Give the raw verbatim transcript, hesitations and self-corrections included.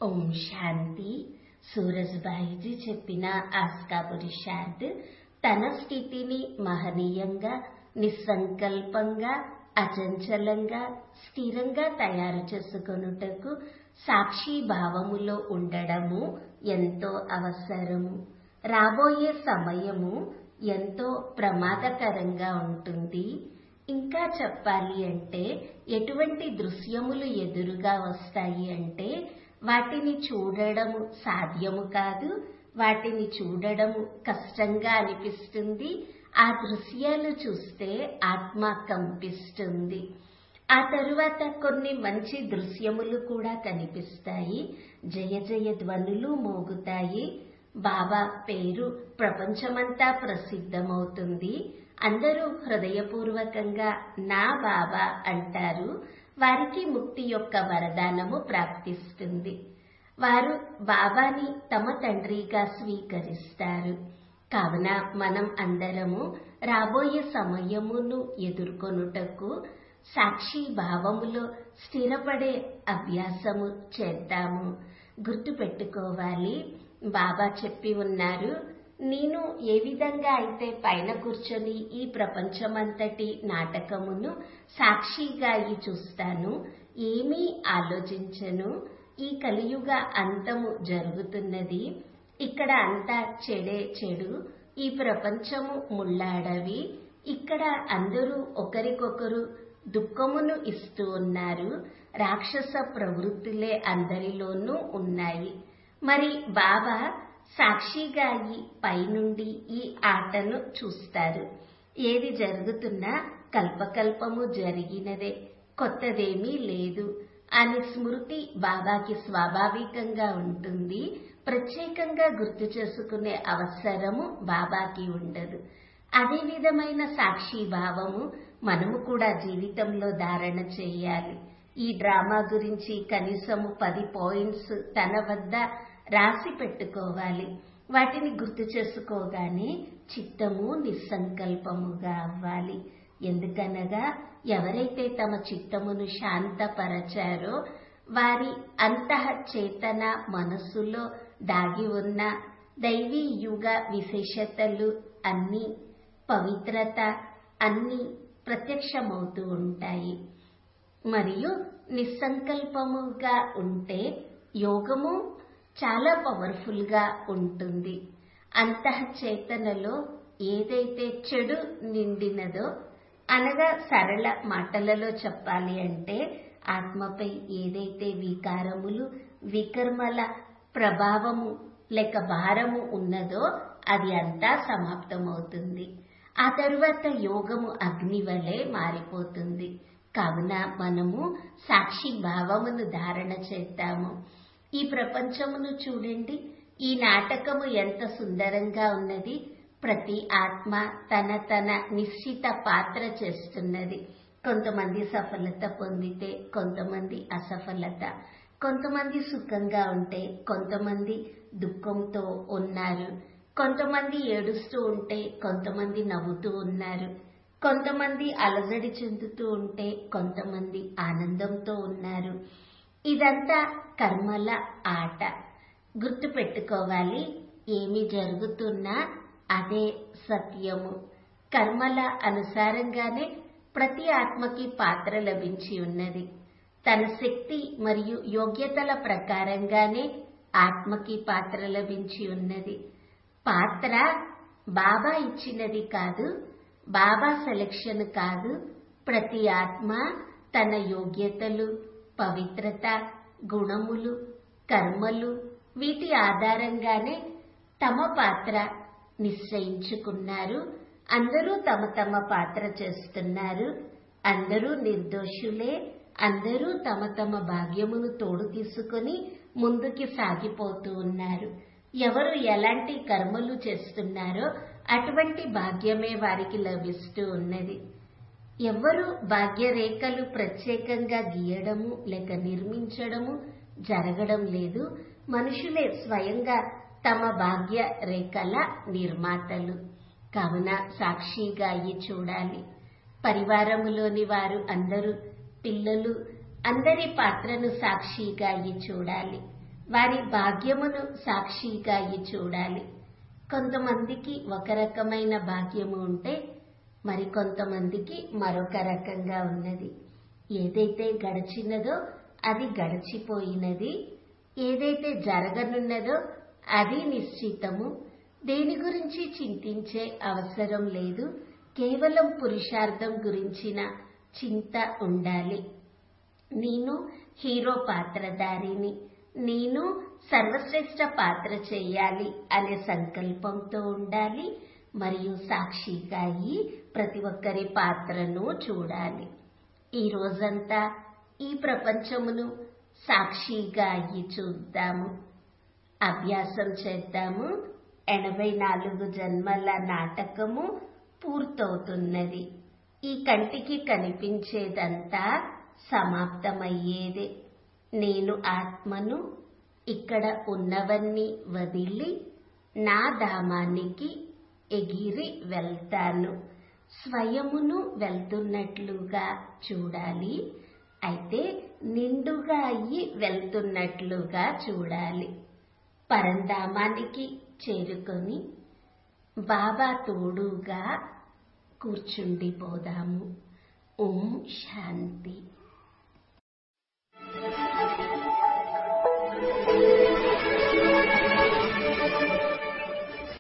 ఓం శాంతి. సూరజ్భాయిజీ చెప్పిన ఆస్కా పురుషార్థ్ తన స్థితిని మహనీయంగా, నిస్సంకల్పంగా, అచంచలంగా, స్థిరంగా తయారు చేసుకొనుటకు సాక్షి భావములో ఉండడము ఎంతో అవసరము. రాబోయే సమయము ఎంతో ప్రమాదకరంగా ఉంటుంది. ఇంకా చెప్పాలి అంటే ఎటువంటి దృశ్యములు ఎదురుగా వస్తాయి అంటే వాటిని చూడడము సాధ్యము కాదు, వాటిని చూడడము కష్టంగా అనిపిస్తుంది. ఆ దృశ్యాలు చూస్తే ఆత్మ కంపిస్తుంది. ఆ తరువాత కొన్ని మంచి దృశ్యములు కూడా కనిపిస్తాయి. జయ జయ ధ్వనులు మోగుతాయి. బాబా పేరు ప్రపంచమంతా ప్రసిద్ధమవుతుంది. అందరూ హృదయపూర్వకంగా నా బాబా అంటారు. వారికి ముక్తి యొక్క వరదానము ప్రాప్తిస్తుంది. వారు బాబాని తమ తండ్రిగా స్వీకరిస్తారు. కావున మనం అందరము రాబోయే సమయమును ఎదుర్కొనుటకు సాక్షి భావములో స్థిరపడే అభ్యాసము చేద్దాము. గుర్తు పెట్టుకోవాలి, బాబా చెప్పి ఉన్నారు, నేను ఏ విధంగా అయితే పైన కూర్చొని ఈ ప్రపంచమంతటి నాటకమును సాక్షిగా అయి చూస్తాను, ఏమీ ఆలోచించను. ఈ కలియుగ అంతము జరుగుతున్నది. ఇక్కడ అంతా చెడే చెడు. ఈ ప్రపంచము ముళ్ళాడవి. ఇక్కడ అందరూ ఒకరికొకరు దుఃఖమును ఇస్తూ ఉన్నారు. రాక్షస ప్రవృత్తులే అందరిలోనూ ఉన్నాయి. మరి బాబా సాక్షిగా అయి పైనుండి ఈ ఆటను చూస్తారు. ఏది జరుగుతున్నా కల్పకల్పము జరిగినదే, కొత్తదేమీ లేదు అని స్మృతి బాబాకి స్వాభావికంగా ఉంటుంది. ప్రత్యేకంగా గుర్తు చేసుకునే అవసరము బాబాకి ఉండదు. అదే విధమైన సాక్షి భావము మనము కూడా జీవితంలో ధారణ చేయాలి. ఈ డ్రామా గురించి కనీసము పది పాయింట్స్ తన వద్ద రాసి పెట్టుకోవాలి. వాటిని గుర్తు చేసుకోగానే చిత్తము నిస్సంకల్పముగా అవ్వాలి. ఎందుకనగా ఎవరైతే తమ చిత్తమును శాంతపరచారో వారి అంతః చేతన మనస్సులో దాగి ఉన్న దైవీ యుగ విశేషతలు అన్ని, పవిత్రత అన్ని ప్రత్యక్షమవుతూ ఉంటాయి. మరియు నిస్సంకల్పముగా ఉంటే యోగము చాలా పవర్ఫుల్ గా ఉంటుంది. అంతః చేతనలో ఏదైతే చెడు నిండినదో, అనగా సరళ మాటలలో చెప్పాలి అంటే ఆత్మపై ఏదైతే వికారములు, వికర్మల ప్రభావము లేక భారము ఉన్నదో అది అంతా సమాప్తమవుతుంది. ఆ తరువాత యోగము అగ్ని వలె మారిపోతుంది. కావున మనము సాక్షి భావమును ధారణ చేద్దాము. ఈ ప్రపంచమును చూడండి. ఈ నాటకము ఎంత సుందరంగా ఉన్నది. ప్రతి ఆత్మ తన తన నిశ్చిత పాత్ర చేస్తున్నది. కొంతమంది సఫలత పొందితే కొంతమంది అసఫలత, కొంతమంది సుఖంగా ఉంటే కొంతమంది దుఃఖంతో ఉన్నారు, కొంతమంది ఏడుస్తూ ఉంటే కొంతమంది నవ్వుతూ ఉన్నారు, కొంతమంది అలజడి చెందుతూ ఉంటే కొంతమంది ఆనందంతో ఉన్నారు. ఇదంతా కర్మల ఆట. గుర్తు పెట్టుకోవాలి, ఏమి జరుగుతున్నా అదే సత్యము. కర్మల అనుసారంగానే ప్రతి ఆత్మకి పాత్ర లభించి ఉన్నది. తన శక్తి మరియు యోగ్యతల ప్రకారంగానే ఆత్మకి పాత్ర లభించి ఉన్నది. పాత్ర బాబా ఇచ్చినది కాదు, బాబా సెలక్షన్ కాదు. ప్రతి ఆత్మ తన యోగ్యతలు, పవిత్రత, గుణములు, కర్మలు వీటి ఆధారంగానే తమ పాత్ర నిశ్చయించుకున్నారు. అందరూ తమ తమ పాత్ర చేస్తున్నారు. అందరూ నిర్దోషులే. అందరూ తమ తమ భాగ్యమును తోడు తీసుకొని ముందుకి సాగిపోతూ ఉన్నారు. ఎవరు ఎలాంటి కర్మలు చేస్తున్నారో అటువంటి భాగ్యమే వారికి లభిస్తూ ఉన్నది. ఎవరు భాగ్యరేఖలు ప్రత్యేకంగా గీయడము లేక నిర్మించడము జరగడం లేదు. మనుషులే స్వయంగా తమ భాగ్య రేఖల నిర్మాతలు. కావున సాక్షిగా అయ్యి చూడాలి. పరివారములోని వారు అందరూ, పిల్లలు అందరి పాత్రను సాక్షిగా అయ్యి చూడాలి. వారి భాగ్యమును సాక్షిగా అయ్యి చూడాలి. కొంతమందికి ఒక రకమైన భాగ్యము ఉంటే మరి కొంతమందికి మరొక రకంగా ఉన్నది. ఏదైతే గడిచినదో అది గడిచిపోయినది, ఏదైతే జరగనున్నదో అది నిశ్చితము. దేని గురించి చింతించే అవసరం లేదు. కేవలం పురుషార్థం గురించిన చింత ఉండాలి. నేను హీరో పాత్రధారిని, నేను సర్వశ్రేష్ఠ పాత్ర చేయాలి అనే సంకల్పంతో ఉండాలి. మరియు సాక్షిగా అయి ప్రతి ఒక్కరి పాత్రను చూడాలి. ఈ రోజంతా ఈ ప్రపంచమును సాక్షిగా అయ్యి చూద్దాము, అభ్యాసం చేద్దాము. ఎనభై నాలుగు జన్మల నాటకము పూర్తవుతున్నది. ఈ కంటికి కనిపించేదంతా సమాప్తమయ్యేదే. నేను ఆత్మను, ఇక్కడ ఉన్నవన్నీ వదిలి నా ధామానికి ఎగిరి వెళ్తాను. స్వయమును వెళ్తున్నట్లుగా చూడాలి. అయితే నిండుగా అయ్యి వెళ్తున్నట్లుగా చూడాలి. పరంధామానికి చేరుకొని బాబా తోడుగా కూర్చుండిపోదాము. ఓం శాంతి.